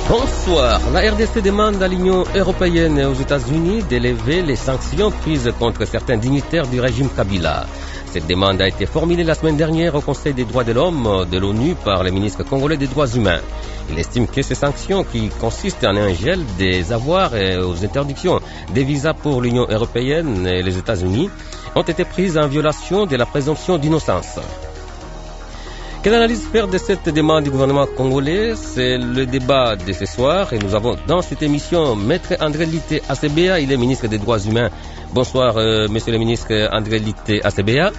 Bonsoir. La RDC demande à l'Union européenne et aux États-Unis d'élever les sanctions prises contre certains dignitaires du régime Kabila. Cette demande a été formulée la semaine dernière au Conseil des droits de l'homme de l'ONU par le ministre congolais des droits humains. Il estime que ces sanctions, qui consistent en un gel des avoirs et aux interdictions des visas pour l'Union européenne et les États-Unis, ont été prises en violation de la présomption d'innocence. Quelle analyse faire de cette demande du gouvernement congolais? C'est le débat de ce soir et nous avons dans cette émission Maître André Litté Asebea, il est ministre des Droits humains. Bonsoir Monsieur le ministre André Litté Asebea.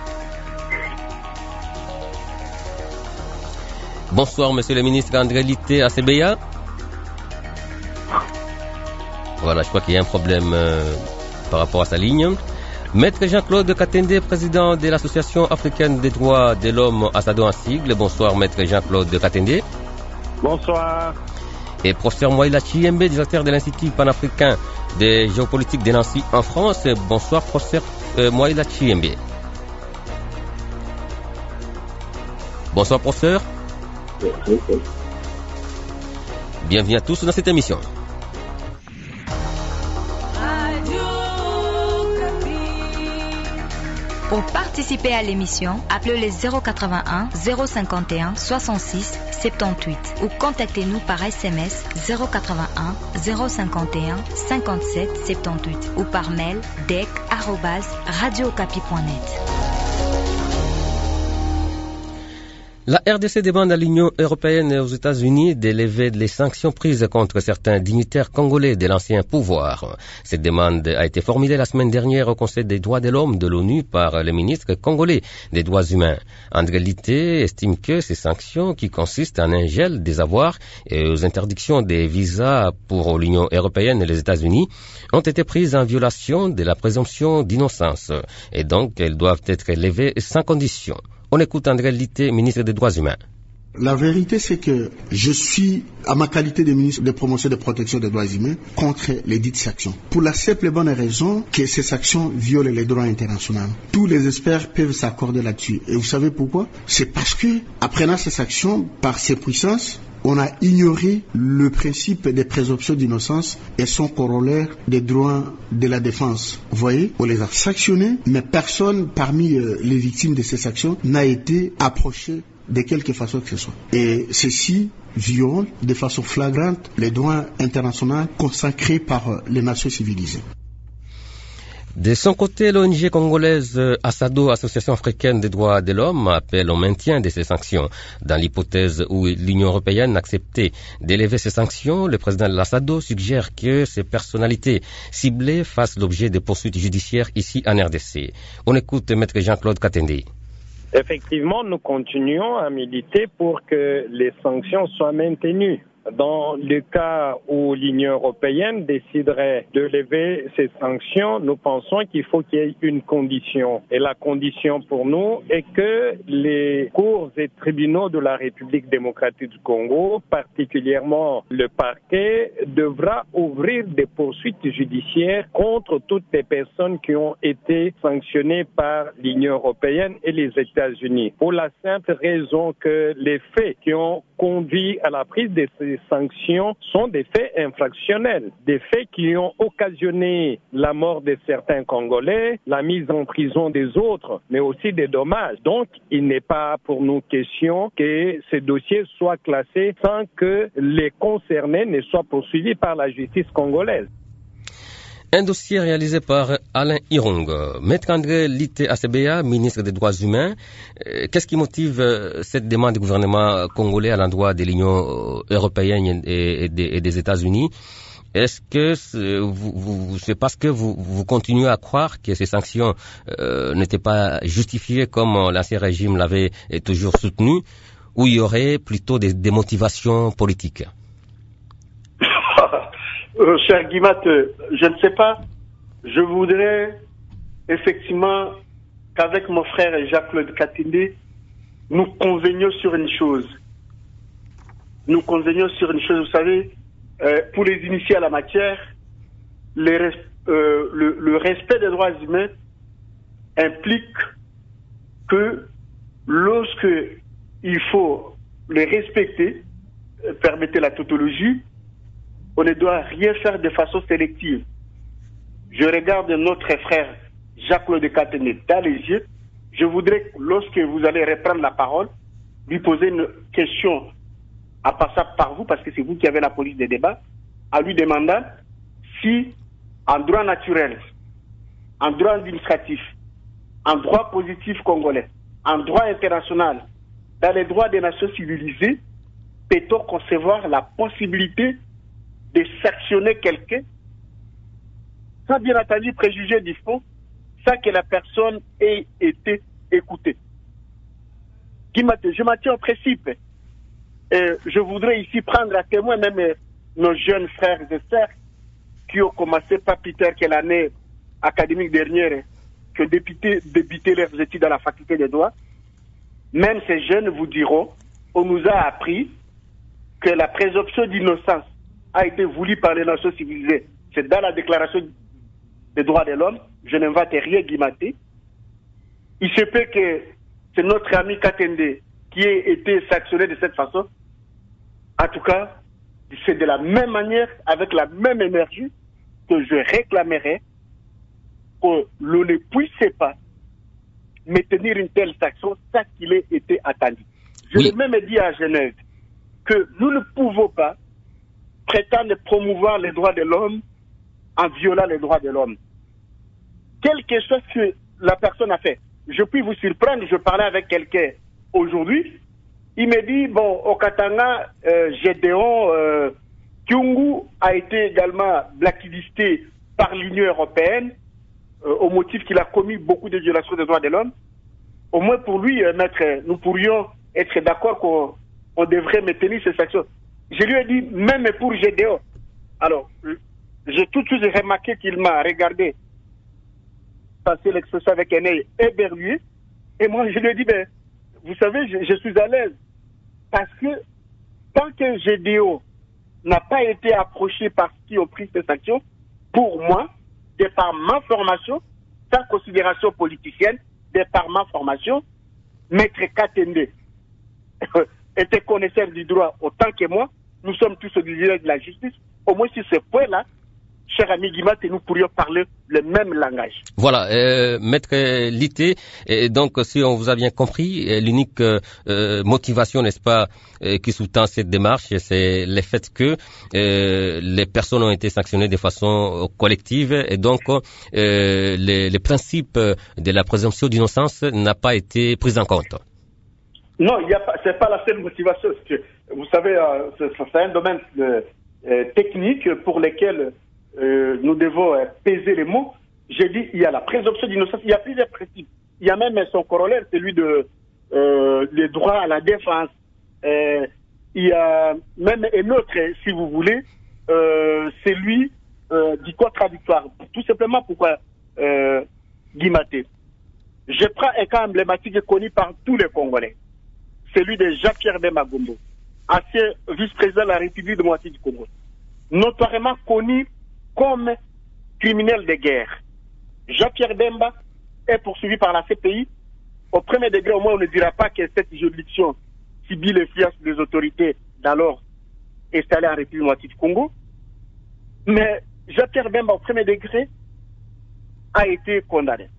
Bonsoir Monsieur le ministre André Litté Asebea. Voilà, je crois qu'il y a un problème par rapport à sa ligne. Maître Jean-Claude Katende, président de l'Association africaine des droits de l'homme Assado en sigle. Bonsoir Maître Jean-Claude Katende. Bonsoir. Et professeur Moïla Chiembe, directeur de l'Institut panafricain de géopolitique de Nancy en France. Bonsoir professeur Moïla Chiembe. Bonsoir professeur. Bienvenue à tous dans cette émission. Pour participer à l'émission, appelez les 081 051 66 78 ou contactez-nous par SMS 081 051 57 78 ou par mail dec@radiocapi.net. La RDC demande à l'Union européenne et aux États-Unis d'élever les sanctions prises contre certains dignitaires congolais de l'ancien pouvoir. Cette demande a été formulée la semaine dernière au Conseil des droits de l'homme de l'ONU par le ministre congolais des droits humains. André Litté estime que ces sanctions, qui consistent en un gel des avoirs et aux interdictions des visas pour l'Union européenne et les États-Unis, ont été prises en violation de la présomption d'innocence et donc elles doivent être levées sans condition. On écoute André Litté, ministre des Droits humains. La vérité, c'est que je suis, à ma qualité de ministre de promotion et de protection des droits humains, contre les dites sanctions. Pour la simple et bonne raison que ces sanctions violent les droits internationaux. Tous les experts peuvent s'accorder là-dessus. Et vous savez pourquoi? C'est parce que, apprenant ces sanctions, par ces puissances, on a ignoré le principe des présomptions d'innocence et son corollaire des droits de la défense. Vous voyez, on les a sanctionnés, mais personne parmi les victimes de ces sanctions n'a été approché de quelque façon que ce soit. Et ceci viole de façon flagrante les droits internationaux consacrés par les nations civilisées. De son côté, l'ONG congolaise Assado, Association africaine des droits de l'homme, appelle au maintien de ces sanctions. Dans l'hypothèse où l'Union européenne acceptait d'élever ces sanctions, le président de l'Assado suggère que ces personnalités ciblées fassent l'objet de poursuites judiciaires ici en RDC. On écoute Maître Jean-Claude Katende. Effectivement, nous continuons à militer pour que les sanctions soient maintenues. Dans le cas où l'Union européenne déciderait de lever ces sanctions, nous pensons qu'il faut qu'il y ait une condition. Et la condition pour nous est que les cours et tribunaux de la République démocratique du Congo, particulièrement le parquet, devra ouvrir des poursuites judiciaires contre toutes les personnes qui ont été sanctionnées par l'Union européenne et les États-Unis. Pour la simple raison que les faits qui ont conduit à la prise de ces sanctions sont des faits infractionnels, des faits qui ont occasionné la mort de certains Congolais, la mise en prison des autres, mais aussi des dommages. Donc, il n'est pas pour nous question que ces dossiers soient classés sans que les concernés ne soient poursuivis par la justice congolaise. Un dossier réalisé par Alain Irung. Maître André Litté Asebea, ministre des Droits humains, qu'est-ce qui motive cette demande du gouvernement congolais à l'endroit de l'Union européenne et des États-Unis? Est-ce que c'est parce que vous continuez à croire que ces sanctions n'étaient pas justifiées comme l'ancien régime l'avait toujours soutenu, ou il y aurait plutôt des motivations politiques? Cher Guimat, je ne sais pas. Je voudrais effectivement qu'avec mon frère Jacques-Claude Katende, nous convenions sur une chose. Vous savez, pour les initiés à la matière, le respect des droits humains implique que lorsque il faut les respecter, permettez la tautologie, on ne doit rien faire de façon sélective. Je regarde notre frère Jacques-Claude Catenet dans les yeux. Je voudrais, lorsque vous allez reprendre la parole, lui poser une question en passant par vous, parce que c'est vous qui avez la police des débats, en lui demandant si, en droit naturel, en droit administratif, en droit positif congolais, en droit international, dans les droits des nations civilisées, peut-on concevoir la possibilité de sanctionner quelqu'un sans bien entendu préjuger du fond, sans que la personne ait été écoutée. Je m'en tiens au principe. Je voudrais ici prendre à témoin même nos jeunes frères et sœurs qui ont commencé pas plus tard que l'année académique dernière, qui ont débuté leurs études à la faculté des droits. Même ces jeunes vous diront, on nous a appris que la présomption d'innocence a été voulue par les nations civilisées. C'est dans la déclaration des droits de l'homme. Je n'invente rien, Guimaté. Il se peut que c'est notre ami Katende qui ait été sanctionné de cette façon. En tout cas, c'est de la même manière, avec la même énergie, que je réclamerais que l'on ne puisse pas maintenir une telle sanction sans qu'il ait été attendu. Je l'ai même dit à Genève que nous ne pouvons pas prétendre promouvoir les droits de l'homme en violant les droits de l'homme. Quelque chose que la personne a fait. Je puis vous surprendre, je parlais avec quelqu'un aujourd'hui, il me dit, bon, au Katanga, Gédéon Kyungu a été également blacklisté par l'Union européenne au motif qu'il a commis beaucoup de violations des droits de l'homme. Au moins pour lui, maître, nous pourrions être d'accord qu'on devrait maintenir ces sanctions. Je lui ai dit, même pour Gédéon. Alors, j'ai tout de suite remarqué qu'il m'a regardé passer l'expression avec un œil éberlué. Et moi, je lui ai dit, ben, vous savez, je suis à l'aise. Parce que tant que Gédéon n'a pas été approché par ceux qui ont pris ces sanctions, pour moi, de par ma formation, sans considération politicienne, de par ma formation, Maître Katende était connaisseur du droit autant que moi. Nous sommes tous au de la justice. Au moins sur ce point-là, cher ami Guimat, nous pourrions parler le même langage. Voilà, Maître Lité, donc si on vous a bien compris, l'unique motivation, n'est-ce pas, qui sous-tend cette démarche, c'est le fait que les personnes ont été sanctionnées de façon collective et donc les principes de la présomption d'innocence n'a pas été pris en compte. Non, c'est pas la seule motivation. Vous savez, c'est un domaine technique pour lequel nous devons peser les mots. J'ai dit, il y a la présomption d'innocence, il y a plusieurs principes. Il y a même son corollaire, celui de les droits à la défense. Il y a même un autre, si vous voulez, celui du contradictoire. Tout simplement pourquoi Guimaté. Je prends un cas emblématique connu par tous les Congolais. Celui de Jean-Pierre Bemba Gombo, ancien vice-président de la République démocratique du Congo, notoirement connu comme criminel de guerre. Jean-Pierre Bemba est poursuivi par la CPI. Au premier degré, au moins, on ne dira pas que cette juridiction subit l'influence des autorités d'alors installées en République démocratique du Congo. Mais Jean-Pierre Bemba, au premier degré, a été condamné.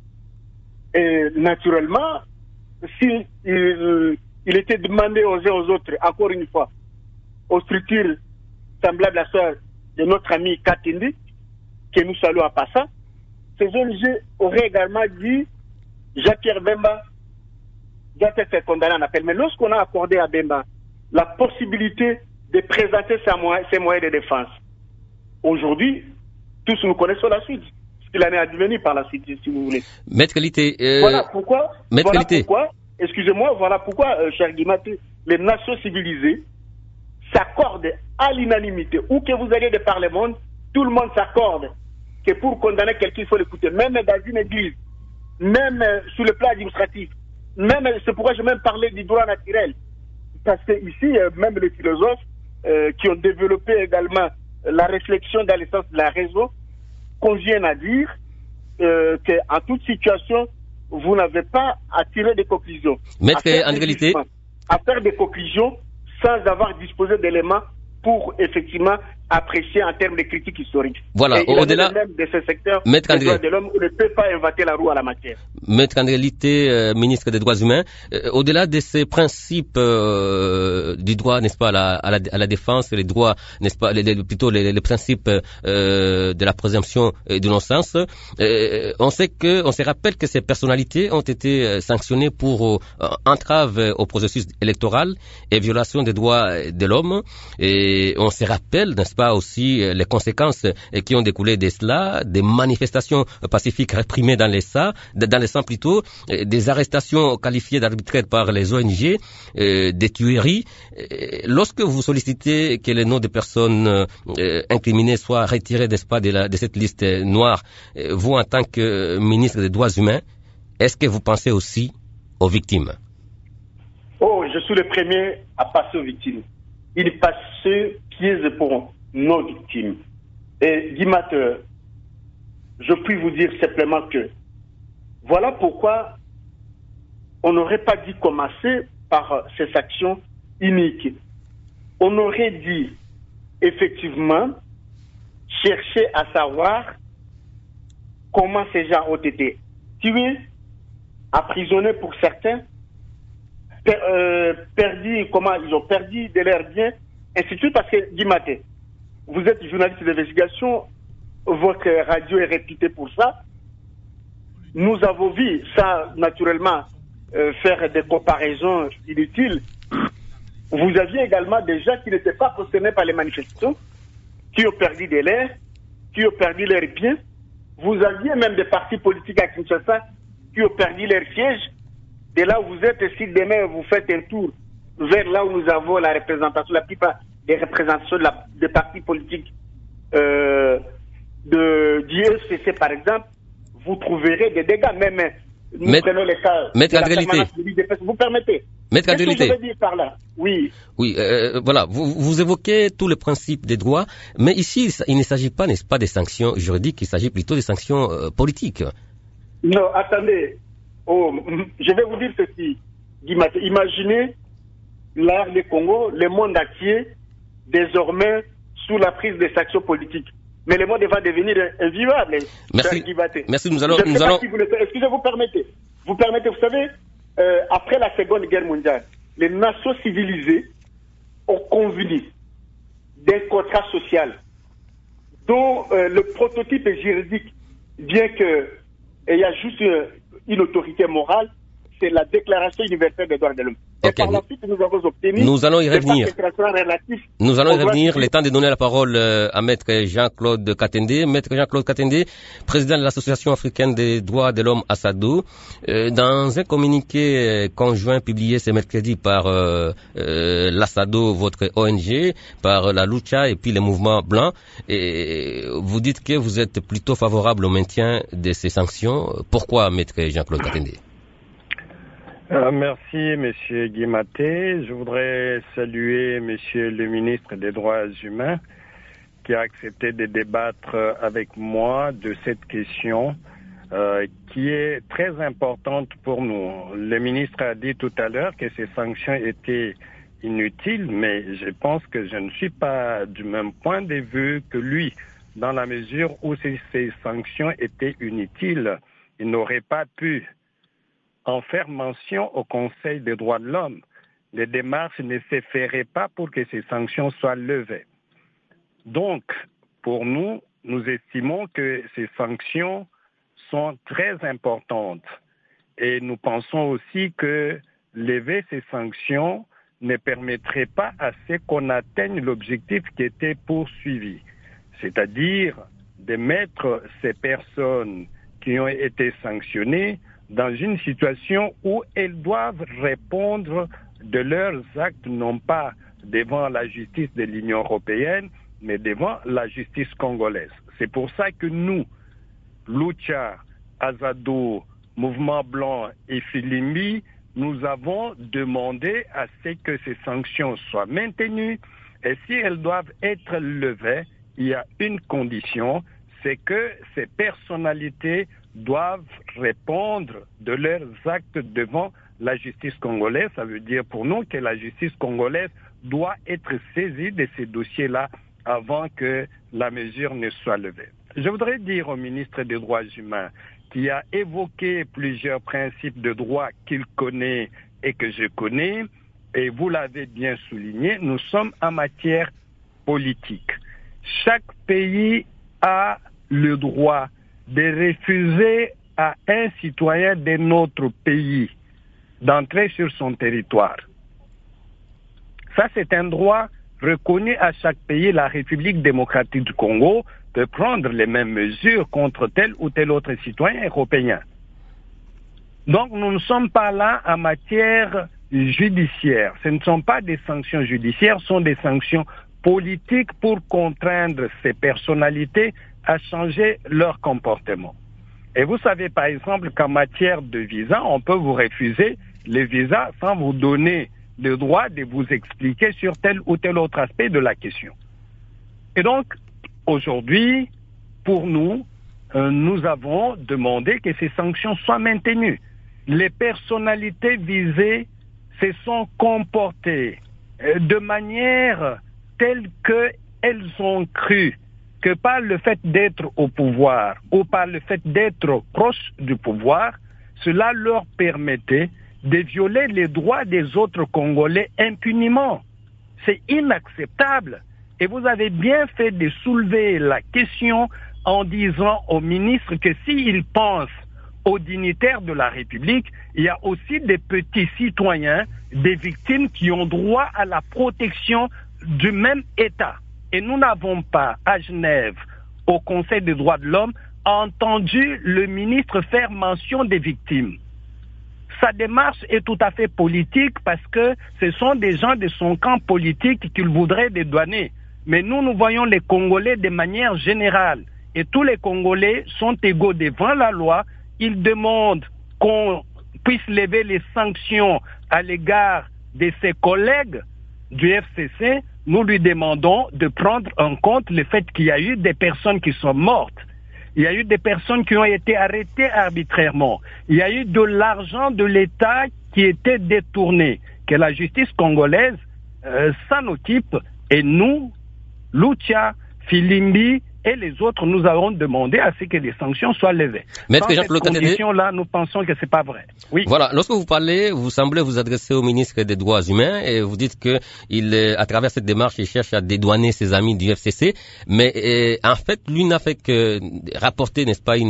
Et naturellement, s'il était demandé aux uns aux autres, encore une fois, aux structures semblables à celles de notre ami Katende, que nous saluons en passant, ces ONG auraient également dit Jean-Pierre Bemba doit être condamné en appel. Mais lorsqu'on a accordé à Bemba la possibilité de présenter ses moyens de défense, aujourd'hui, tous nous connaissons la suite. Ce qu'il en est advenu par la suite, si vous voulez. Maître Qualité. Voilà pourquoi, excusez-moi, voilà pourquoi, cher Guimaté, les nations civilisées s'accordent à l'unanimité. Où que vous alliez de par le monde, tout le monde s'accorde que pour condamner quelqu'un, il faut l'écouter. Même dans une église, même sur le plan administratif, même, c'est pourquoi j'ai même parlé du droit naturel. Parce que ici, même les philosophes qui ont développé également la réflexion dans le sens de la raison, conviennent à dire qu'en toute situation, vous n'avez pas à tirer des conclusions. Maître André Lité. À faire des conclusions sans avoir disposé d'éléments pour effectivement apprécier en termes de critiques historiques. Voilà, au-delà même de ce secteur des droits de l'homme, on ne peut pas inventer la roue à la matière. Maître André Litté, ministre des Droits humains, au-delà de ces principes du droit, n'est-ce pas, à la défense, les droits, n'est-ce pas, plutôt les principes de la présomption d'innocence, on se rappelle que ces personnalités ont été sanctionnées pour entrave au processus électoral et violation des droits de l'homme. Et on se rappelle, n'est-ce pas, aussi les conséquences qui ont découlé de cela, des manifestations pacifiques réprimées dans les sangs plutôt, des arrestations qualifiées d'arbitraires par les ONG, des tueries. Lorsque vous sollicitez que les noms des personnes incriminées soient retirés, n'est-ce pas, de cette liste noire, vous en tant que ministre des Droits humains, est-ce que vous pensez aussi aux victimes? Oh, je suis le premier à passer aux victimes. Il passe piège pour nos victimes. Et Guimat, je puis vous dire simplement que voilà pourquoi on n'aurait pas dû commencer par ces actions iniques. On aurait dû effectivement chercher à savoir comment ces gens ont été tués, emprisonnés pour certains, comment ils ont perdu de leurs biens, ainsi de suite, parce que Guimaté, vous êtes journaliste d'investigation, votre radio est réputée pour ça. Nous avons vu ça, naturellement, faire des comparaisons inutiles. Vous aviez également des gens qui n'étaient pas concernés par les manifestations, qui ont perdu des leurs, qui ont perdu leurs biens. Vous aviez même des partis politiques à Kinshasa qui ont perdu leurs sièges. De là où vous êtes, si demain vous faites un tour vers là où nous avons la représentation, la plupart des représentations des partis politiques du ECC par exemple, vous trouverez des dégâts. Même nous prenons le cas de la permanence de l'IDPS. Vous permettez? Qu'est-ce que je veux dire par là? Oui. Oui, voilà, vous évoquez tout le principe des droits, mais ici, il ne s'agit pas, n'est-ce pas, des sanctions juridiques, il s'agit plutôt des sanctions politiques. Non, attendez. Oh, je vais vous dire ceci, Guimat. Imaginez là, le Congo, le monde entier, désormais sous la prise des sanctions politiques. Mais le monde va devenir invivable. Merci, nous allons... Excusez, vous permettez, vous savez, après la Seconde Guerre mondiale, les nations civilisées ont convenu d'un contrat social dont le prototype est juridique, bien qu'il y a juste une autorité morale, c'est la Déclaration universelle des droits de l'homme. Et par la suite, nous avons obtenu... Nous allons y revenir. Le temps de donner la parole à Maître Jean-Claude Katende. Maître Jean-Claude Katende, président de l'Association africaine des droits de l'homme ASADO. Dans un communiqué conjoint publié ce mercredi par l'ASADO, votre ONG, par la Lucha et puis les mouvements blancs, et vous dites que vous êtes plutôt favorable au maintien de ces sanctions. Pourquoi, Maître Jean-Claude Katende? Merci, Monsieur Guimaté. Je voudrais saluer Monsieur le ministre des Droits humains qui a accepté de débattre avec moi de cette question qui est très importante pour nous. Le ministre a dit tout à l'heure que ces sanctions étaient inutiles, mais je pense que je ne suis pas du même point de vue que lui, dans la mesure où ces sanctions étaient inutiles. Il n'aurait pas pu en faire mention au Conseil des droits de l'homme. Les démarches ne se feraient pas pour que ces sanctions soient levées. Donc, pour nous, nous estimons que ces sanctions sont très importantes. Et nous pensons aussi que lever ces sanctions ne permettrait pas à ce qu'on atteigne l'objectif qui était poursuivi, c'est-à-dire de mettre ces personnes qui ont été sanctionnées dans une situation où elles doivent répondre de leurs actes, non pas devant la justice de l'Union européenne, mais devant la justice congolaise. C'est pour ça que nous, Lucha, Azado, Mouvement Blanc et Filimbi, nous avons demandé à ce que ces sanctions soient maintenues, et si elles doivent être levées, il y a une condition, c'est que ces personnalités doivent répondre de leurs actes devant la justice congolaise. Ça veut dire pour nous que la justice congolaise doit être saisi de ces dossiers-là avant que la mesure ne soit levée. Je voudrais dire au ministre des Droits humains qui a évoqué plusieurs principes de droit qu'il connaît et que je connais, et vous l'avez bien souligné, nous sommes en matière politique. Chaque pays a le droit de refuser à un citoyen de notre pays d'entrer sur son territoire. Ça, c'est un droit reconnu à chaque pays. La République démocratique du Congo peut prendre les mêmes mesures contre tel ou tel autre citoyen européen. Donc, nous ne sommes pas là en matière judiciaire. Ce ne sont pas des sanctions judiciaires, ce sont des sanctions politiques pour contraindre ces personnalités à changer leur comportement. Et vous savez, par exemple, qu'en matière de visa, on peut vous refuser les visas sans vous donner le droit de vous expliquer sur tel ou tel autre aspect de la question. Et donc, aujourd'hui, pour nous, nous avons demandé que ces sanctions soient maintenues. Les personnalités visées se sont comportées de manière telle qu'elles ont cru que par le fait d'être au pouvoir ou par le fait d'être proche du pouvoir, cela leur permettait de violer les droits des autres Congolais impunément. C'est inacceptable. Et vous avez bien fait de soulever la question en disant au ministre que s'il pense aux dignitaires de la République, il y a aussi des petits citoyens, des victimes qui ont droit à la protection du même État. Et nous n'avons pas, à Genève, au Conseil des droits de l'homme, entendu le ministre faire mention des victimes. Sa démarche est tout à fait politique parce que ce sont des gens de son camp politique qu'il voudrait dédouaner. Mais nous voyons les Congolais de manière générale. Et tous les Congolais sont égaux devant la loi. Ils demandent qu'on puisse lever les sanctions à l'égard de ses collègues du FCC. Nous lui demandons de prendre en compte le fait qu'il y a eu des personnes qui sont mortes. Il y a eu des personnes qui ont été arrêtées arbitrairement. Il y a eu de l'argent de l'État qui était détourné. Que la justice congolaise s'en occupe. Et nous, Lucha, Filimbi et les autres, nous avons demandé à ce que les sanctions soient levées. Maître Dans cette condition-là, nous pensons que c'est pas vrai. Oui. Voilà. Lorsque vous parlez, vous semblez vous adresser au ministre des Droits humains et vous dites que à travers cette démarche, il cherche à dédouaner ses amis du FCC. Mais en fait, lui n'a fait que rapporter, n'est-ce pas,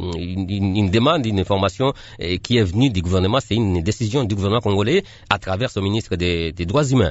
une demande, une information qui est venue du gouvernement. C'est une décision du gouvernement congolais à travers son ministre des Droits humains.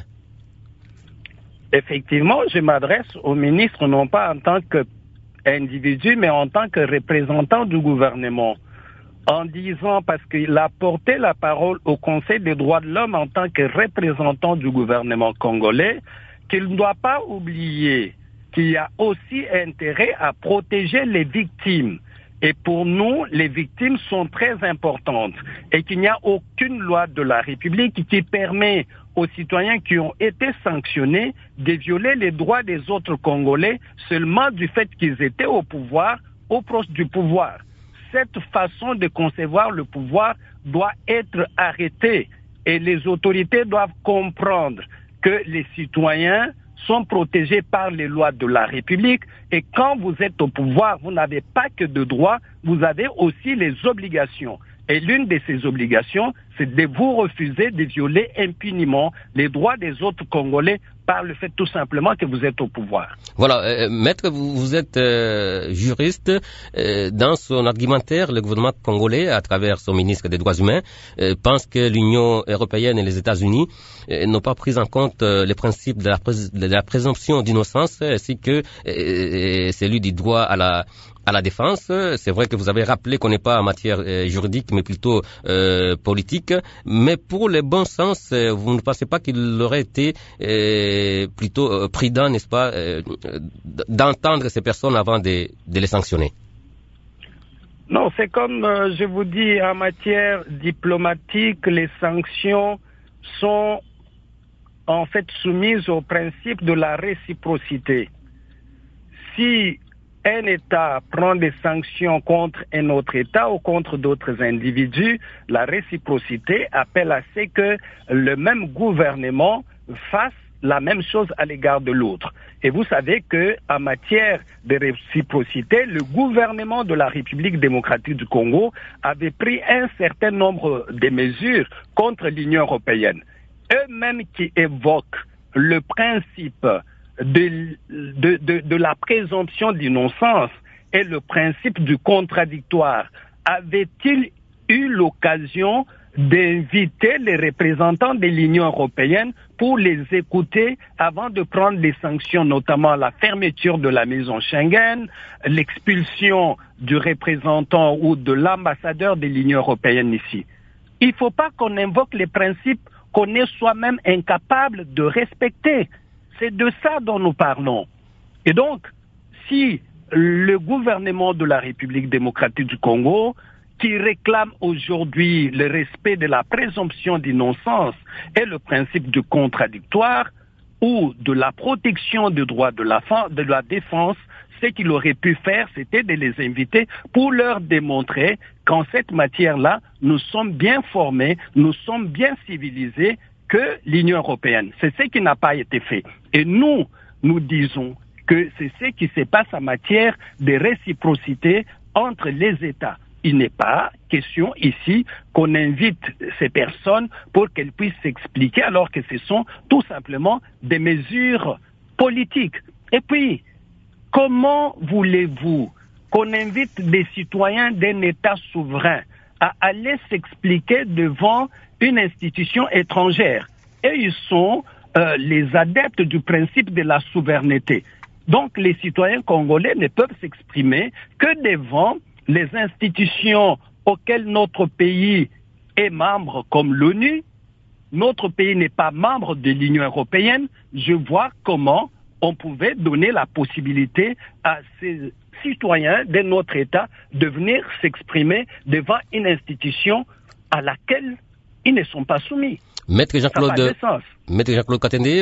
Effectivement, je m'adresse au ministre non pas en tant qu'individu, mais en tant que représentant du gouvernement. En disant, parce qu'il a porté la parole au Conseil des droits de l'homme en tant que représentant du gouvernement congolais, qu'il ne doit pas oublier qu'il y a aussi intérêt à protéger les victimes. Et pour nous, les victimes sont très importantes et qu'il n'y a aucune loi de la République qui permet aux citoyens qui ont été sanctionnés de violer les droits des autres Congolais seulement du fait qu'ils étaient au pouvoir, au proche du pouvoir. Cette façon de concevoir le pouvoir doit être arrêtée et les autorités doivent comprendre que les citoyens sont protégés par les lois de la République et quand vous êtes au pouvoir, vous n'avez pas que de droits, vous avez aussi les obligations. Et l'une de ces obligations, c'est de vous refuser de violer impunément les droits des autres Congolais par le fait tout simplement que vous êtes au pouvoir. Voilà, maître, vous êtes juriste. Dans son argumentaire, le gouvernement congolais, à travers son ministre des Droits humains, pense que l'Union européenne et les États-Unis n'ont pas pris en compte les principes de la présomption d'innocence, ainsi que celui du droit à la défense. C'est vrai que vous avez rappelé qu'on n'est pas en matière juridique, mais plutôt politique. Mais pour le bon sens, vous ne pensez pas qu'il aurait été plutôt prudent, n'est-ce pas, d'entendre ces personnes avant de les sanctionner? Non, c'est comme je vous dis, en matière diplomatique, les sanctions sont en fait soumises au principe de la réciprocité. Si un État prend des sanctions contre un autre État ou contre d'autres individus, la réciprocité appelle à ce que le même gouvernement fasse la même chose à l'égard de l'autre. Et vous savez qu'en matière de réciprocité, le gouvernement de la République démocratique du Congo avait pris un certain nombre de mesures contre l'Union européenne. Eux-mêmes qui évoquent le principe de la présomption d'innocence et le principe du contradictoire, avaient-ils eu l'occasion d'inviter les représentants de l'Union européenne pour les écouter avant de prendre des sanctions, notamment la fermeture de la maison Schengen, l'expulsion du représentant ou de l'ambassadeur de l'Union européenne ici? Il ne faut pas qu'on invoque les principes qu'on est soi-même incapable de respecter. C'est de ça dont nous parlons. Et donc, si le gouvernement de la République démocratique du Congo, qui réclame aujourd'hui le respect de la présomption d'innocence et le principe du contradictoire ou de la protection des droits de la défense, ce qu'il aurait pu faire, c'était de les inviter pour leur démontrer qu'en cette matière-là, nous sommes bien formés, nous sommes bien civilisés que l'Union européenne. C'est ce qui n'a pas été fait. Et nous disons que c'est ce qui se passe en matière de réciprocité entre les États. Il n'est pas question ici qu'on invite ces personnes pour qu'elles puissent s'expliquer alors que ce sont tout simplement des mesures politiques. Et puis, comment voulez-vous qu'on invite des citoyens d'un État souverain à aller s'expliquer devant une institution étrangère? Et ils sont les adeptes du principe de la souveraineté. Donc les citoyens congolais ne peuvent s'exprimer que devant les institutions auxquelles notre pays est membre, comme l'ONU. Notre pays n'est pas membre de l'Union européenne. Je vois comment on pouvait donner la possibilité à ces citoyens de notre État de venir s'exprimer devant une institution à laquelle ils ne sont pas soumis. Maître Jean-Claude Katende,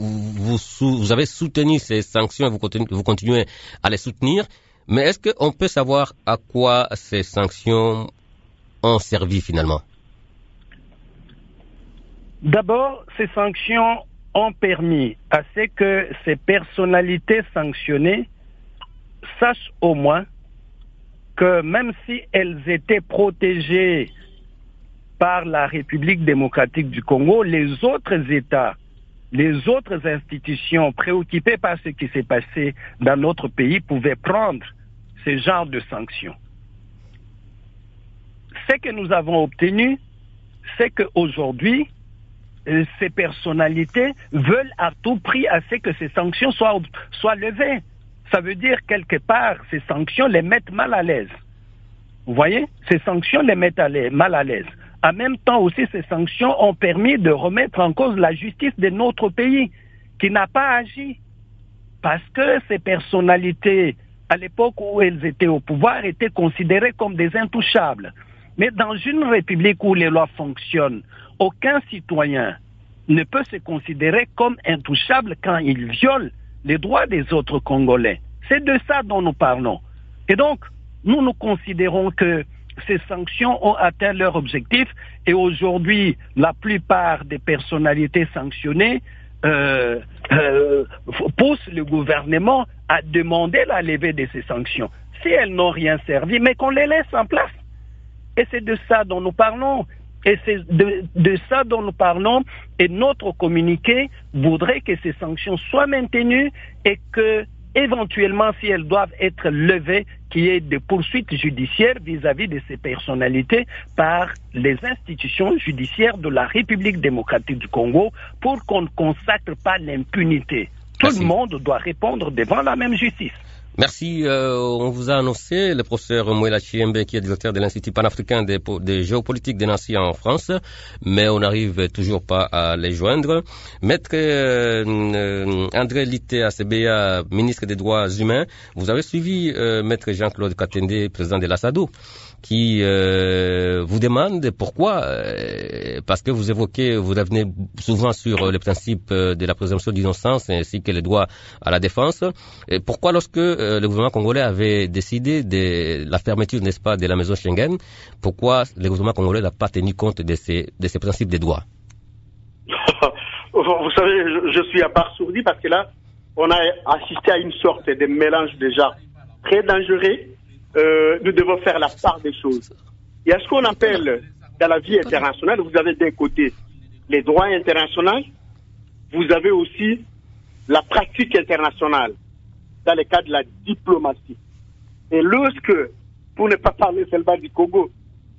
vous avez soutenu ces sanctions et vous continuez à les soutenir. Mais est-ce qu'on peut savoir à quoi ces sanctions ont servi finalement? D'abord, ces sanctions ont permis à ce que ces personnalités sanctionnées sachent au moins que même si elles étaient protégées par la République démocratique du Congo, les autres États, les autres institutions préoccupées par ce qui s'est passé dans notre pays pouvaient prendre ce genre de sanctions. Ce que nous avons obtenu, c'est qu'aujourd'hui, ces personnalités veulent à tout prix à ce que ces sanctions soient levées. Ça veut dire quelque part, ces sanctions les mettent mal à l'aise. Vous voyez? Ces sanctions les mettent mal à l'aise. En même temps aussi, ces sanctions ont permis de remettre en cause la justice de notre pays, qui n'a pas agi. Parce que ces personnalités, à l'époque où elles étaient au pouvoir, étaient considérées comme des intouchables. Mais dans une république où les lois fonctionnent, aucun citoyen ne peut se considérer comme intouchable quand il viole les droits des autres Congolais. C'est de ça dont nous parlons. Et donc, nous considérons que ces sanctions ont atteint leur objectif et aujourd'hui, la plupart des personnalités sanctionnées poussent le gouvernement à demander la levée de ces sanctions. Si elles n'ont rien servi, mais qu'on les laisse en place. Et c'est de ça dont nous parlons. Et c'est de ça dont nous parlons. Et notre communiqué voudrait que ces sanctions soient maintenues et que, éventuellement, si elles doivent être levées, qu'il y ait des poursuites judiciaires vis-à-vis de ces personnalités par les institutions judiciaires de la République démocratique du Congo pour qu'on ne consacre pas l'impunité. Tout le monde doit répondre devant la même justice. Merci. On vous a annoncé le professeur Mouela Chiembe, qui est directeur de l'Institut panafricain de géopolitique des nations en France, mais on n'arrive toujours pas à les joindre. Maître André Litté Asebea, ministre des Droits humains, vous avez suivi Maître Jean-Claude Katende, président de l'ASADO, qui vous demande pourquoi, parce que vous revenez souvent sur le principe de la présomption d'innocence ainsi que les droits à la défense. Et pourquoi lorsque le gouvernement congolais avait décidé de la fermeture, n'est-ce pas, de la maison Schengen, pourquoi le gouvernement congolais n'a pas tenu compte de ces principes des droits? vous savez, je suis abasourdi parce que là, on a assisté à une sorte de mélange déjà très dangereux. Nous devons faire la part des choses. Il y a ce qu'on appelle dans la vie internationale, vous avez d'un côté les droits internationaux, vous avez aussi la pratique internationale dans le cadre de la diplomatie. Et lorsque, pour ne pas parler seulement du Congo,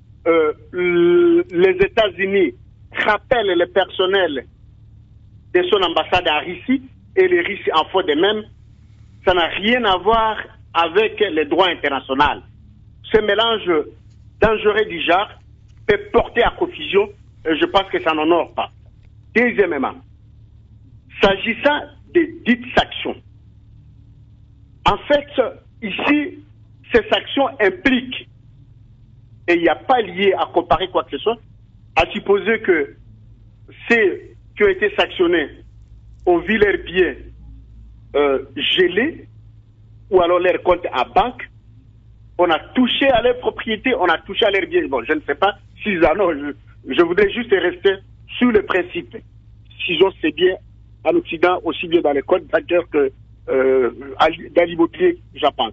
les États-Unis rappellent le personnel de son ambassade à Russie et les Russes en font de même, ça n'a rien à voir avec les droits internationaux. Ce mélange dangereux du genre peut porter à confusion et je pense que ça n'honore pas. Deuxièmement, s'agissant des dites sanctions, en fait, ici, ces sanctions impliquent, et il n'y a pas lié à comparer quoi que ce soit, à supposer que ceux qui ont été sanctionnés ont vu leurs biens gelés, ou alors leurs comptes à banque, on a touché à leurs propriétés, on a touché à leurs biens. Bon, je ne sais pas s'ils en ont, je voudrais juste rester sur le principe. S'ils ont ces biens en Occident, aussi bien dans les comptes bancaires que dans l'immobilier, je pense.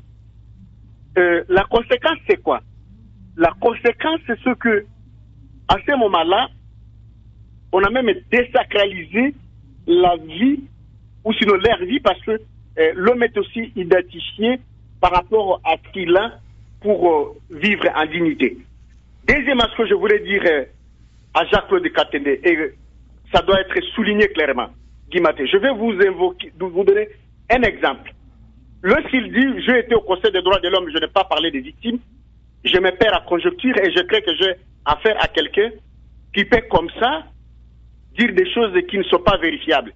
La conséquence, c'est quoi? La conséquence, c'est ce que, à ce moment-là, on a même désacralisé la vie, ou sinon leur vie, parce que l'homme est aussi identifié par rapport à ce qu'il a pour vivre en dignité. Deuxièmement, ce que je voulais dire à Jacques-Claude Katende, et ça doit être souligné clairement, Guy Maté, je vais vous donner un exemple. Lorsqu'il dit « j'ai été au Conseil des droits de l'homme, je n'ai pas parlé des victimes », je me perds à conjecture et je crée que j'ai affaire à quelqu'un qui peut comme ça dire des choses qui ne sont pas vérifiables.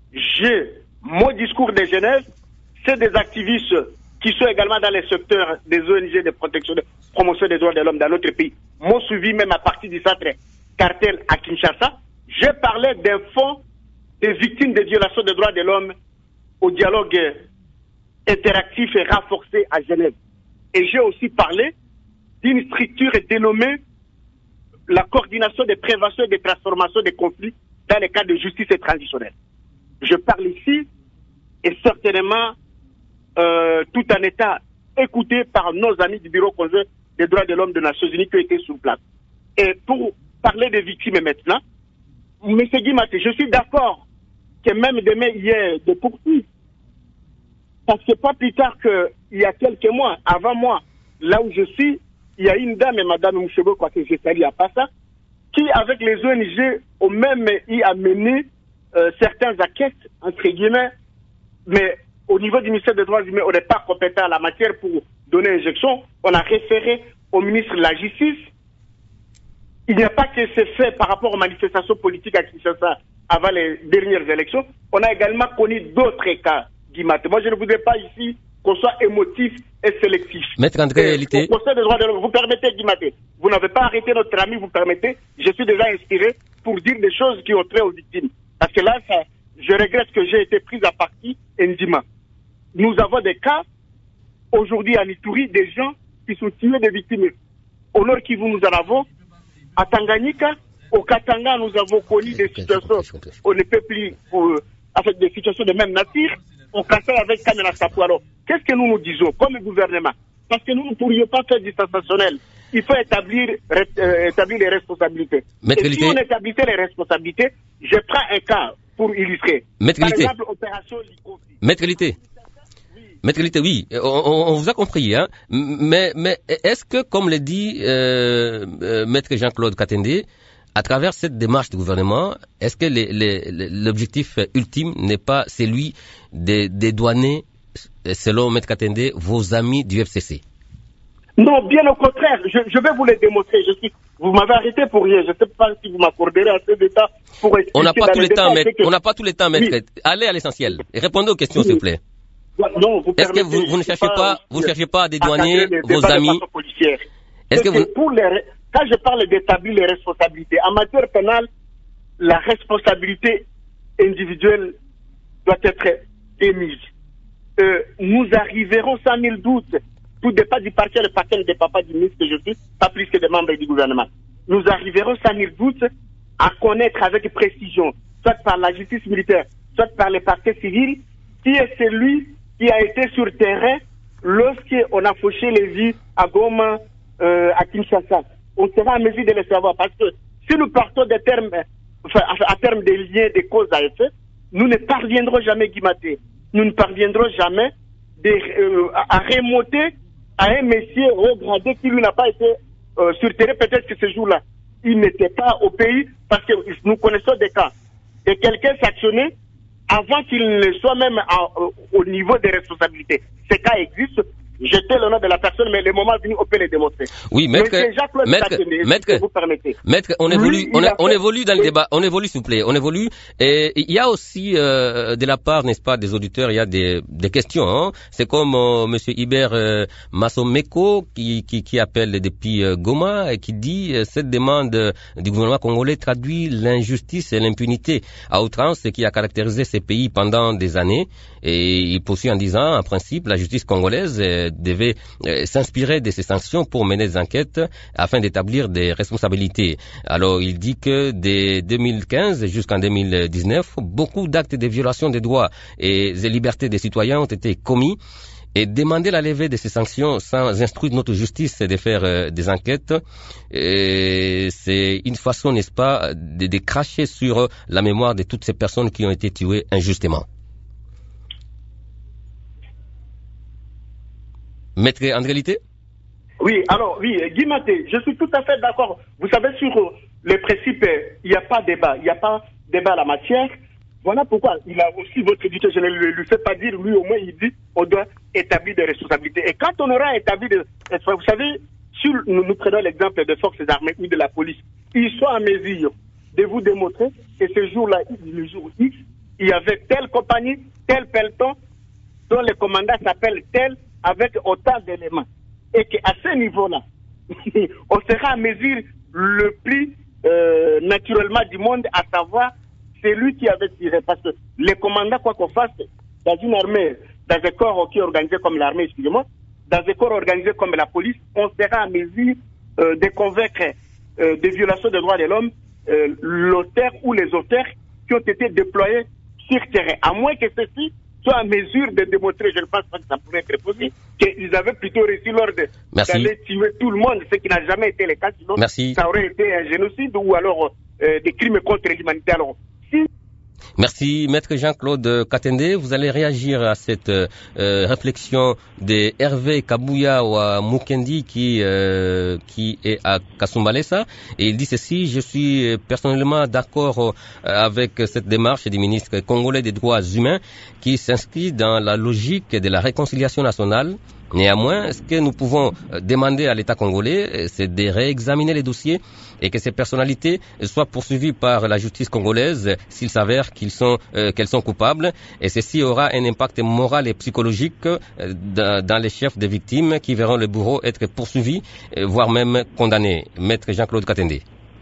Mon discours de Genève, c'est des activistes qui sont également dans les secteurs des ONG de protection, de promotion des droits de l'homme dans notre pays, m'ont suivi même à partir du centre cartel à Kinshasa. J'ai parlé d'un fonds des victimes des violations des droits de l'homme au dialogue interactif et renforcé à Genève. Et j'ai aussi parlé d'une structure dénommée la coordination de prévention et de transformation des conflits dans les cas de justice et transitionnelle. Je parle ici et certainement tout en état écouté par nos amis du Bureau conjoint des droits de l'homme des Nations Unies qui ont été sur place. Et pour parler des victimes maintenant, M. Guy Maté, je suis d'accord que même demain, il y ait des poursuites. Parce que pas plus tard qu'il y a quelques mois, avant moi, là où je suis, il y a une dame, Madame Mouchebo, quoi que je salue à Passa, qui, avec les ONG, ont même y amené certains enquêtes, entre guillemets, mais au niveau du ministère des Droits humains, on n'est pas compétent en la matière pour donner injection. On a référé au ministre de la Justice. Il n'y a pas que c'est fait par rapport aux manifestations politiques à Kinshasa avant les dernières élections. On a également connu d'autres cas, Guy Maté. Moi, je ne voudrais pas ici qu'on soit émotif et sélectif. Maître André Elité. Au Conseil des droits de l'homme, vous permettez, Guy Maté, vous n'avez pas arrêté notre ami, vous permettez, je suis déjà inspiré pour dire des choses qui ont trait aux victimes. Parce que là, je regrette que j'ai été pris à partie indûment. Nous avons des cas, aujourd'hui à Ituri, des gens qui sont tués des victimes. Au Nord Kivu, nous en avons. À Tanganyika, au Katanga, nous avons connu des situations, on ne peut plus, avec des situations de même nature. Au Kassai avec Kamena Sapou. Alors, qu'est-ce que nous disons comme gouvernement? Parce que nous ne pourrions pas faire du sensationnel. Il faut établir les responsabilités. Et si on établissait les responsabilités, je prends un cas pour illustrer. Par exemple, opération Licofi. Maître Elité, oui, on vous a compris, hein. Mais est-ce que, comme le dit Maître Jean-Claude Katende, à travers cette démarche du gouvernement, est-ce que l'objectif ultime n'est pas celui de dédouaner, selon Maître Katende, vos amis du FCC? Non, bien au contraire, je vais vous le démontrer. Vous m'avez arrêté pour rien. Je ne sais pas si vous m'accorderez assez de temps pour expliquer. On n'a pas tout le temps, maître. On n'a pas tout le temps, maître. Oui. Allez à l'essentiel et répondez aux questions, s'il vous plaît. Non, est-ce que vous ne cherchez pas à dédouaner vos amis? Est-ce que quand je parle d'établir les responsabilités, en matière pénale, la responsabilité individuelle doit être émise. Nous arriverons sans nul doute, tout dépend du parti, le parti ne dépend pas du ministre que je suis, pas plus que des membres du gouvernement. Nous arriverons sans nul doute à connaître avec précision soit par la justice militaire, soit par les parquets civils, qui est celui qui a été sur terrain lorsqu'on a fauché les vies à Goma, à Kinshasa. On sera en mesure de le savoir parce que si nous partons des termes, à terme des liens, des causes à effet, nous ne parviendrons jamais, Guimaté. Nous ne parviendrons jamais à remonter à un messier regradé qui lui n'a pas été sur terrain. Peut-être que ce jour-là, il n'était pas au pays parce que nous connaissons des cas de quelqu'un sanctionné avant qu'il ne soit même au niveau des responsabilités. Ces cas existent. J'étais le nom de la personne, mais le moment venu, on peut les démontrer. Oui, maître, vous permettez. Maître, on évolue dans le débat, on évolue, s'il vous plaît, on évolue. Et il y a aussi, de la part, n'est-ce pas, des auditeurs, il y a des questions, hein. C'est comme, monsieur Hubert Massomeko, qui appelle depuis Goma et qui dit, cette demande du gouvernement congolais traduit l'injustice et l'impunité à outrance, ce qui a caractérisé ces pays pendant des années. Et il poursuit en disant, en principe, la justice congolaise devait s'inspirer de ces sanctions pour mener des enquêtes afin d'établir des responsabilités. Alors, il dit que dès 2015 jusqu'en 2019, beaucoup d'actes de violation des droits et des libertés des citoyens ont été commis. Et demander la levée de ces sanctions sans instruire notre justice de faire des enquêtes, c'est une façon, n'est-ce pas, de cracher sur la mémoire de toutes ces personnes qui ont été tuées injustement. Maître André Litté? Oui, alors, oui, Guy Maté, je suis tout à fait d'accord. Vous savez, sur les principes, il n'y a pas débat. Il n'y a pas débat à la matière. Voilà pourquoi il a aussi votre éditeur, je ne lui fais pas dire, lui au moins, il dit on doit établir des responsabilités. Et quand on aura établi des responsabilités, vous savez, si nous prenons l'exemple des forces armées ou de la police, ils sont en mesure de vous démontrer que ce jour-là, le jour X, il y avait telle compagnie, tel peloton, dont le commandant s'appelle tel, avec autant d'éléments. Et qu'à ce niveau-là, on sera en mesure le plus naturellement du monde à savoir c'est lui qui avait tiré. Parce que les commandants, quoi qu'on fasse, dans une armée, dans un corps qui est organisé comme l'armée, excusez-moi, dans un corps organisé comme la police, on sera en mesure de convaincre des violations des droits de l'homme l'auteur ou les auteurs qui ont été déployés sur terrain. À moins que ceux-ci soient en mesure de démontrer, je ne pense pas que ça pourrait être possible, qu'ils avaient plutôt réussi l'ordre d'aller tuer tout le monde, ce qui n'a jamais été le cas, sinon ça aurait été un génocide ou alors des crimes contre l'humanité. Alors, Merci, Maître Jean-Claude Katende. Vous allez réagir à cette réflexion de Hervé Kabouya ou Mukendi qui est à Kasumbalesa. Et il dit ceci: je suis personnellement d'accord avec cette démarche du ministre congolais des droits humains qui s'inscrit dans la logique de la réconciliation nationale. Néanmoins, ce que nous pouvons demander à l'État congolais, c'est de réexaminer les dossiers et que ces personnalités soient poursuivies par la justice congolaise s'il s'avère qu'elles sont coupables. Et ceci aura un impact moral et psychologique dans les chefs des victimes qui verront le bourreau être poursuivi, voire même condamné. Maître Jean-Claude Katende.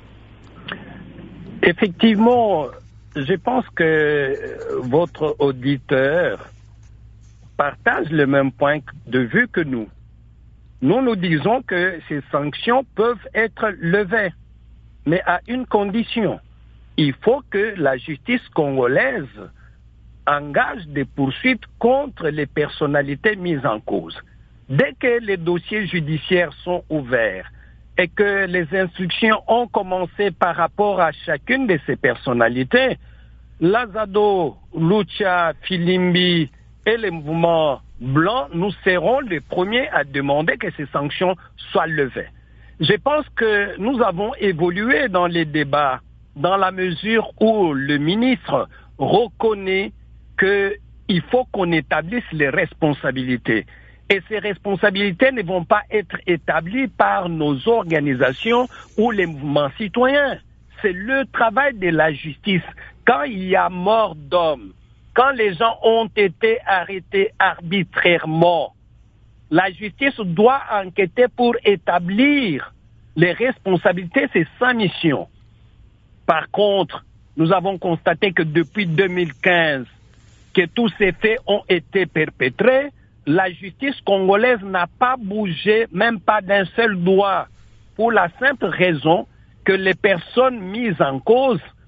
Effectivement, je pense que votre auditeur partage le même point de vue que nous. Nous disons que ces sanctions peuvent être levées, mais à une condition. Il faut que la justice congolaise engage des poursuites contre les personnalités mises en cause. Dès que les dossiers judiciaires sont ouverts et que les instructions ont commencé par rapport à chacune de ces personnalités, Lazado, Lucha, Filimbi et les mouvements blancs, nous serons les premiers à demander que ces sanctions soient levées. Je pense que nous avons évolué dans les débats dans la mesure où le ministre reconnaît qu'il faut qu'on établisse les responsabilités. Et ces responsabilités ne vont pas être établies par nos organisations ou les mouvements citoyens. C'est le travail de la justice. Quand il y a mort d'hommes, quand les gens ont été arrêtés arbitrairement, la justice doit enquêter pour établir les responsabilités, c'est sa mission. Par contre, nous avons constaté que depuis 2015, que tous ces faits ont été perpétrés, la justice congolaise n'a pas bougé, même pas d'un seul doigt, pour la simple raison que les personnes mises en cause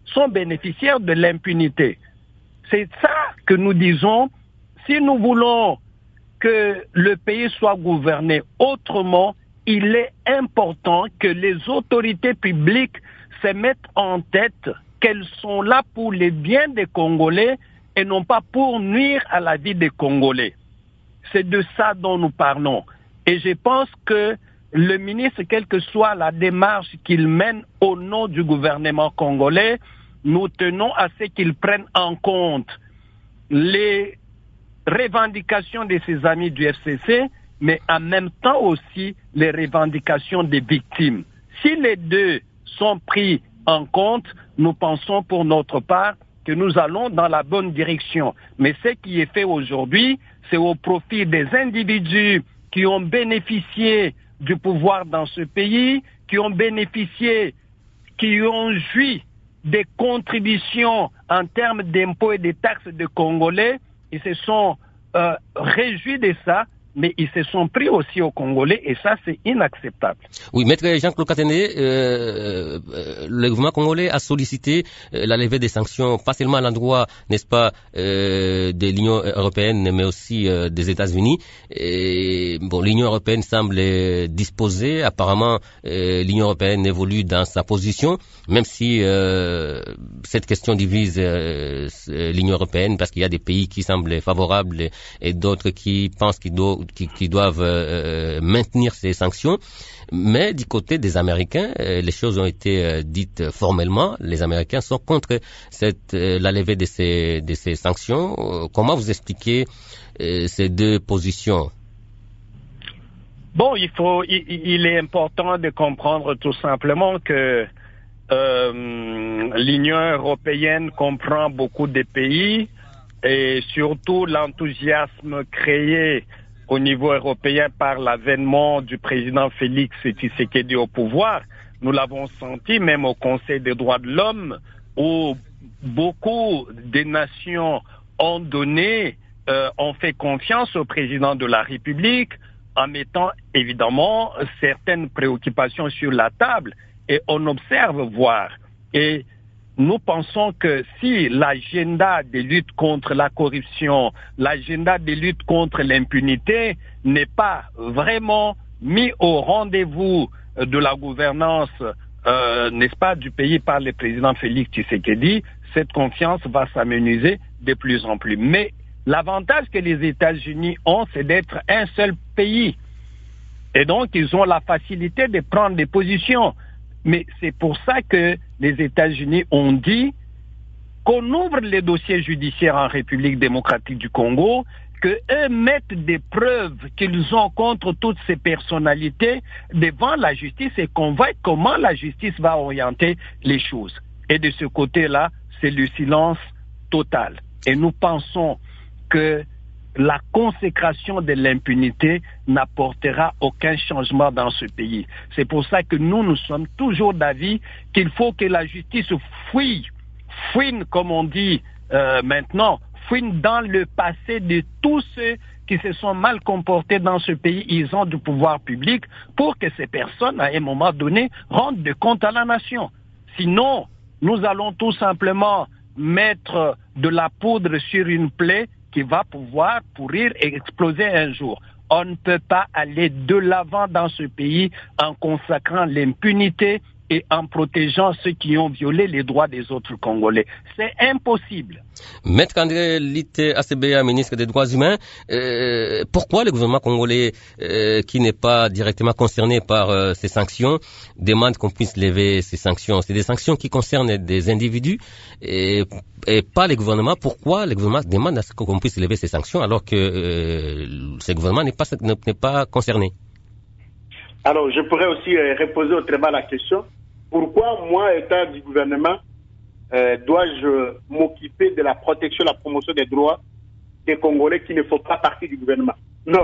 sont bénéficiaires de l'impunité. C'est ça que nous disons. Si nous voulons que le pays soit gouverné autrement, il est important que les autorités publiques se mettent en tête qu'elles sont là pour les biens des Congolais et non pas pour nuire à la vie des Congolais. C'est de ça dont nous parlons. Et je pense que le ministre, quelle que soit la démarche qu'il mène au nom du gouvernement congolais, nous tenons à ce qu'il prenne en compte les revendications de ses amis du FCC, mais en même temps aussi les revendications des victimes. Si les deux sont pris en compte, nous pensons pour notre part que nous allons dans la bonne direction. Mais ce qui est fait aujourd'hui, c'est au profit des individus qui ont bénéficié du pouvoir dans ce pays, qui ont bénéficié, qui ont joui des contributions en termes d'impôts et des taxes de Congolais. Ils se sont réjouis de ça, mais ils se sont pris aussi aux Congolais et ça, c'est inacceptable. Oui, Maître Jean-Claude Katené, le gouvernement congolais a sollicité la levée des sanctions, pas seulement à l'endroit, n'est-ce pas, de l'Union européenne, mais aussi des États-Unis. Et, bon, l'Union européenne semble disposée. Apparemment, l'Union européenne évolue dans sa position, même si cette question divise l'Union européenne, parce qu'il y a des pays qui semblent favorables et d'autres qui pensent qu'ils doivent maintenir ces sanctions. Mais du côté des Américains, les choses ont été dites formellement. Les Américains sont contre la levée de ces sanctions. Comment vous expliquez ces deux positions? Bon, il est important de comprendre tout simplement que l'Union européenne comprend beaucoup de pays et surtout l'enthousiasme créé au niveau européen par l'avènement du président Félix Tshisekedi au pouvoir. Nous l'avons senti même au Conseil des droits de l'homme où beaucoup de nations ont fait confiance au président de la République en mettant évidemment certaines préoccupations sur la table et on observe voir. Et nous pensons que si l'agenda de lutte contre la corruption, l'agenda de lutte contre l'impunité n'est pas vraiment mis au rendez-vous de la gouvernance, n'est-ce pas, du pays par le président Félix Tshisekedi, cette confiance va s'amenuiser de plus en plus. Mais l'avantage que les États-Unis ont, c'est d'être un seul pays. Et donc, ils ont la facilité de prendre des positions. Mais c'est pour ça que les États-Unis ont dit qu'on ouvre les dossiers judiciaires en République démocratique du Congo, qu'eux mettent des preuves qu'ils ont contre toutes ces personnalités devant la justice et qu'on voit comment la justice va orienter les choses. Et de ce côté-là, c'est le silence total. Et nous pensons que la consécration de l'impunité n'apportera aucun changement dans ce pays. C'est pour ça que nous sommes toujours d'avis qu'il faut que la justice fouine, comme on dit maintenant, fouine dans le passé de tous ceux qui se sont mal comportés dans ce pays. Ils ont du pouvoir public pour que ces personnes, à un moment donné, rendent des comptes à la nation. Sinon, nous allons tout simplement mettre de la poudre sur une plaie qui va pouvoir pourrir et exploser un jour. On ne peut pas aller de l'avant dans ce pays en consacrant l'impunité et en protégeant ceux qui ont violé les droits des autres Congolais. C'est impossible. Maître André Lite ACBA, ministre des Droits humains, pourquoi le gouvernement congolais, qui n'est pas directement concerné par ces sanctions, demande qu'on puisse lever ces sanctions? C'est des sanctions qui concernent des individus et pas les gouvernements. Pourquoi le gouvernement demande à ce qu'on puisse lever ces sanctions alors que ce gouvernement n'est pas concerné? Alors, je pourrais aussi reposer autrement la question. Pourquoi moi, État du gouvernement, dois-je m'occuper de la protection, la promotion des droits des Congolais qui ne font pas partie du gouvernement? Non,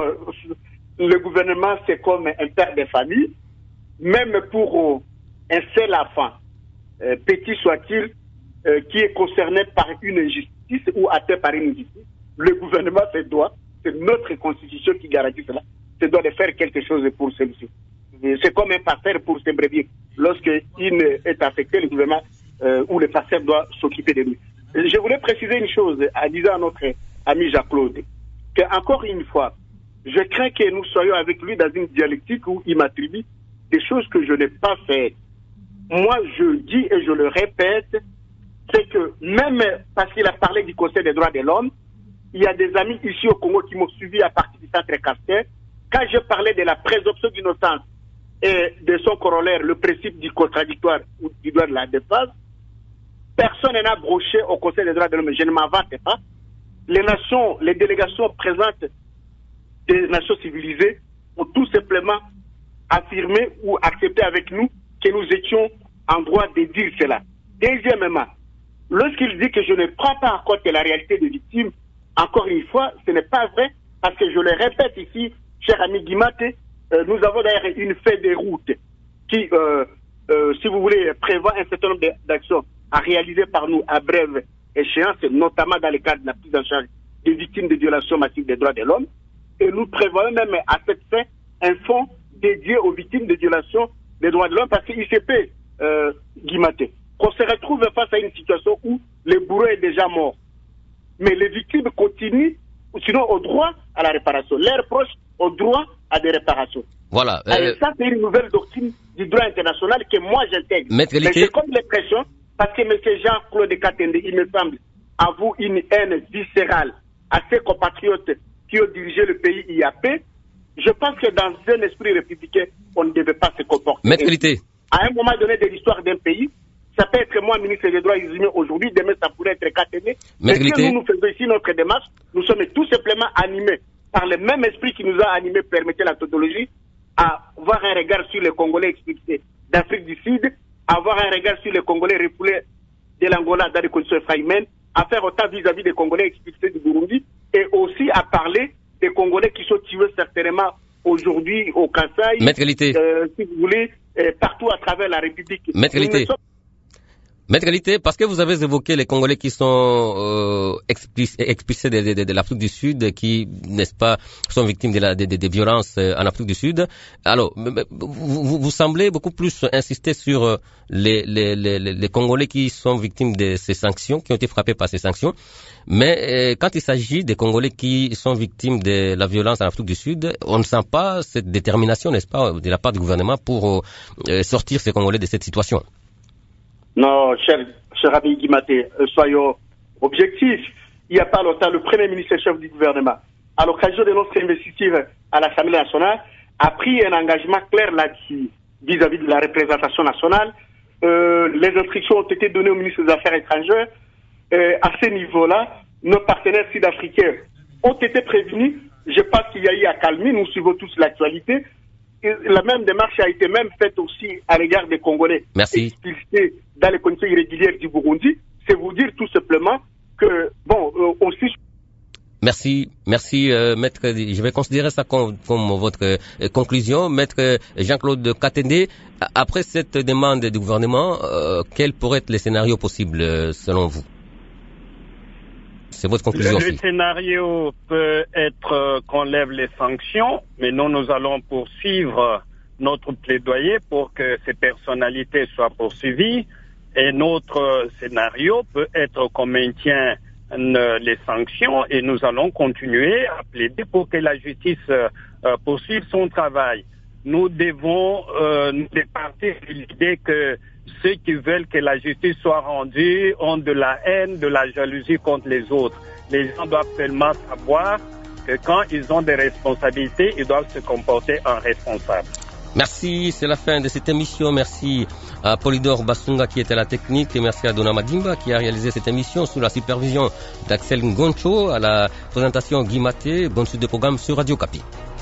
le gouvernement, c'est comme un père de famille. Même pour un seul enfant, petit soit-il, qui est concerné par une injustice ou atteint par une injustice, le gouvernement se doit, c'est notre constitution qui garantit cela, se doit de faire quelque chose pour celui-ci. C'est comme un partenaire pour ses brebis. Lorsqu'il est affecté, le gouvernement où le pasteur doit s'occuper de lui. Je voulais préciser une chose, en disant à notre ami Jacques-Claude, qu'encore une fois, je crains que nous soyons avec lui dans une dialectique où il m'attribue des choses que je n'ai pas faites. Moi, je dis et je le répète, c'est que même parce qu'il a parlé du Conseil des droits de l'homme, il y a des amis ici au Congo qui m'ont suivi à partir du centre Castel. Quand je parlais de la présomption d'innocence et de son corollaire, le principe du contradictoire ou du droit de la défense, personne n'a broché au Conseil des droits de l'homme. Je ne m'en vante pas. Les nations, les délégations présentes des nations civilisées ont tout simplement affirmé ou accepté avec nous que nous étions en droit de dire cela. Deuxièmement, lorsqu'il dit que je ne prends pas en compte la réalité des victimes, encore une fois, ce n'est pas vrai, parce que je le répète ici, cher ami Guimate, nous avons d'ailleurs une feuille de route qui, si vous voulez, prévoit un certain nombre d'actions à réaliser par nous à brève échéance, notamment dans le cadre de la prise en charge des victimes de violations massives des droits de l'homme. Et nous prévoyons même à cette fin un fonds dédié aux victimes de violations des droits de l'homme, parce qu'il se peut, Guimate, qu'on se retrouve face à une situation où le bourreau est déjà mort. Mais les victimes continuent, sinon au droit à la réparation. Leurs proches au droit à des réparations. Voilà. Et ça, c'est une nouvelle doctrine du droit international que moi j'intègre. Mais j'ai comme l'impression, parce que M. Jean-Claude Katende, il me semble, avoue une haine viscérale à ses compatriotes qui ont dirigé le pays IAP. Je pense que dans un esprit républicain, on ne devait pas se comporter. À un moment donné de l'histoire d'un pays, ça peut être moi, ministre des droits humains aujourd'hui, demain ça pourrait être Katende. Mais si nous faisons ici notre démarche, nous sommes tout simplement animés par le même esprit qui nous a animés, permettez la tautologie, à avoir un regard sur les Congolais expulsés d'Afrique du Sud, à avoir un regard sur les Congolais refoulés de l'Angola dans des conditions humaines, à faire autant vis-à-vis des Congolais expulsés du Burundi, et aussi à parler des Congolais qui sont tués certainement aujourd'hui au Kasaï, si vous voulez, partout à travers la République. Maître Qualité, parce que vous avez évoqué les Congolais qui sont expulsés de l'Afrique du Sud, qui, n'est-ce pas, sont victimes des violences en Afrique du Sud. Alors, vous semblez beaucoup plus insister sur les Congolais qui sont victimes de ces sanctions, qui ont été frappés par ces sanctions. Mais quand il s'agit des Congolais qui sont victimes de la violence en Afrique du Sud, on ne sent pas cette détermination, n'est-ce pas, de la part du gouvernement pour sortir ces Congolais de cette situation. Non, cher ami Guimate, soyons objectifs. Il n'y a pas longtemps, le Premier ministre chef du gouvernement, à l'occasion de notre investiture à l'Assemblée nationale, a pris un engagement clair là-dessus, vis-à-vis de la représentation nationale. Les instructions ont été données au ministre des Affaires étrangères. À ce niveau-là, nos partenaires sud-africains ont été prévenus. Je pense qu'il y a eu à calmer. Nous suivons tous l'actualité. La même démarche a été même faite aussi à l'égard des Congolais expulsés dans les conditions irrégulières du Burundi. C'est vous dire tout simplement que, aussi... Merci, maître. Je vais considérer ça comme votre conclusion. Maître Jean-Claude Katende, après cette demande du gouvernement, quels pourraient être les scénarios possibles selon vous? C'est votre conclusion aussi. Le scénario peut être qu'on lève les sanctions, mais nous allons poursuivre notre plaidoyer pour que ces personnalités soient poursuivies. Et notre scénario peut être qu'on maintient les sanctions et nous allons continuer à plaider pour que la justice poursuive son travail. Nous devons nous départir de l'idée que ceux qui veulent que la justice soit rendue ont de la haine, de la jalousie contre les autres. Les gens doivent seulement savoir que quand ils ont des responsabilités, ils doivent se comporter en responsables. Merci, c'est la fin de cette émission. Merci à Polydor Basunga qui était à la technique et merci à Dona Madimba qui a réalisé cette émission sous la supervision d'Axel Ngoncho, à la présentation Guimate. Bonne suite de programme sur Radio Kapi.